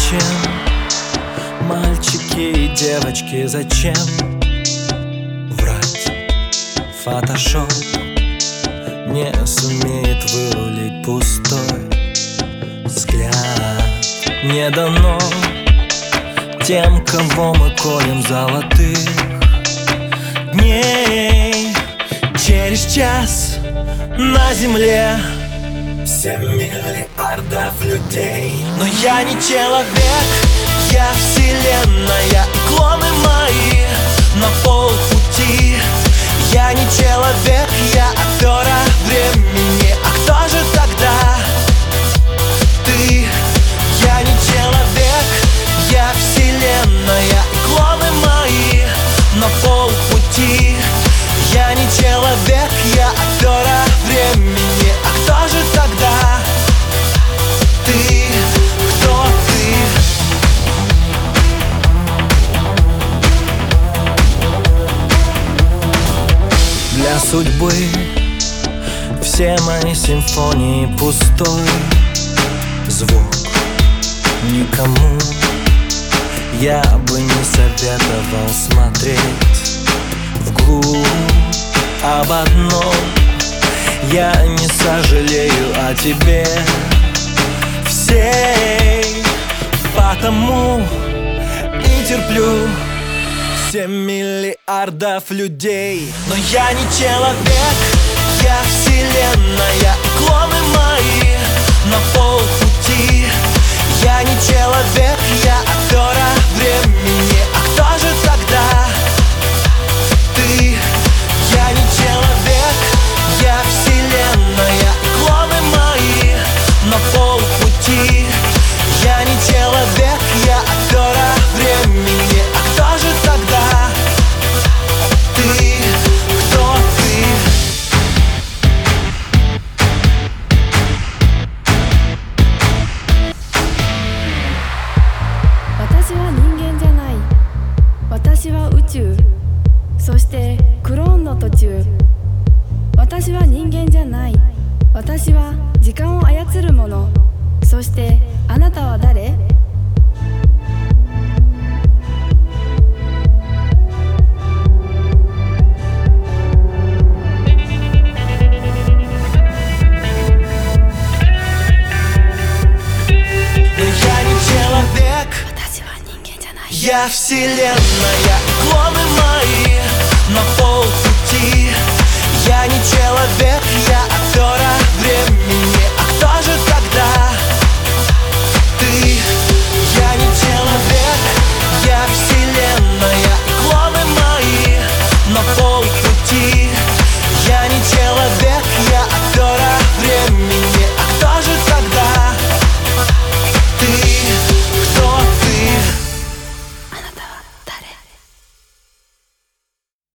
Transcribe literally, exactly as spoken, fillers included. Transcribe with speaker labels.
Speaker 1: зачем? Мальчики и девочки, зачем врать? Фотошоп не сумеет вырулить пустой взгляд. Не дано тем, кого мы колем золотых дней. Через час на земле семь миллиардов людей. Но я не человек, я вселенная, клоны мои на полпути. Я не человек, я афера времени. А кто же тогда ты? Я не человек, я вселенная, клоны мои на полпути. Я не человек, я афера времени. А кто же тогда ты? Кто ты? Для судьбы все мои симфонии пустой звук. Никому я бы не советовал смотреть вглубь. Об одном я не сожалею о тебе всей, потому и терплю семь миллиардов людей. Но я не человек, я вселенная, клоны мои на полпути. Я не человек, я афера времени. А кто же тогда ты? Я не человек, я вселенная, клоны мои на полпути. Я не человек, я афера времени. А кто же тогда ты? Кто ты?
Speaker 2: Ваташи ва нингэнじゃない。私は宇宙。そしてクローンの途中。私は人間じゃない。私は時間を操るもの。そしてあなたは誰？
Speaker 1: Я вселенная, клоны мои на полпути.